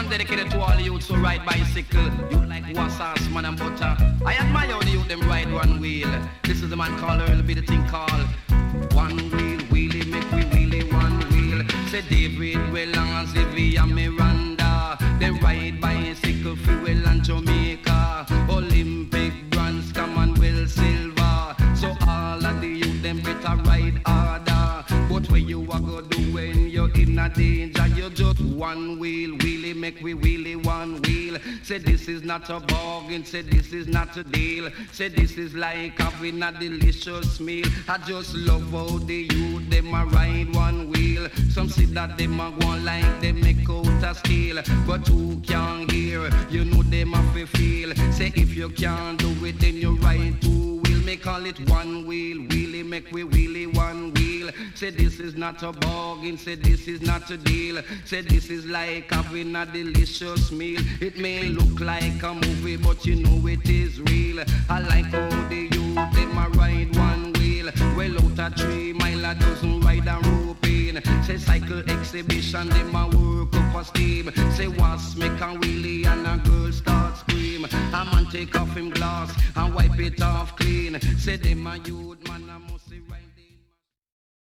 one dedicated to all the youths who ride bicycle. You like wassas, man and butter. I admire the youth them ride one wheel. This is the man called Earl, be the thing called one wheel, wheelie, make we wheelie one wheel. Say David, Wellang and Sylvia Miranda. They ride bicycle, fuel and Jamaica. Olympic bronze, Commonwealth silver. So all of the youth them better ride harder. But what you a go do when you're in a danger? You just one wheel, wheelie, make we wheelie one wheel. Say this is not a bargain, say this is not a deal. Say this is like having a delicious meal. I just love how the youth them a ride one wheel. Some say that them a go like they make out a steel. But who can hear? You know them a fi feel. Say if you can't do it then you ride two wheel. Me call it one wheel, wheelie, make we wheelie one wheel. Say this is not a bargain, say this is not a deal. Say this is like having a delicious meal. It may look like a movie, but you know it is real. I like how the youth, them a ride one wheel. Well out a 3 mile, a dozen ride a rope in. Say cycle exhibition, them a work up a steam. Say was make a wheelie and a girl start scream. A man take off him glass and wipe it off clean. Say them a youth, man a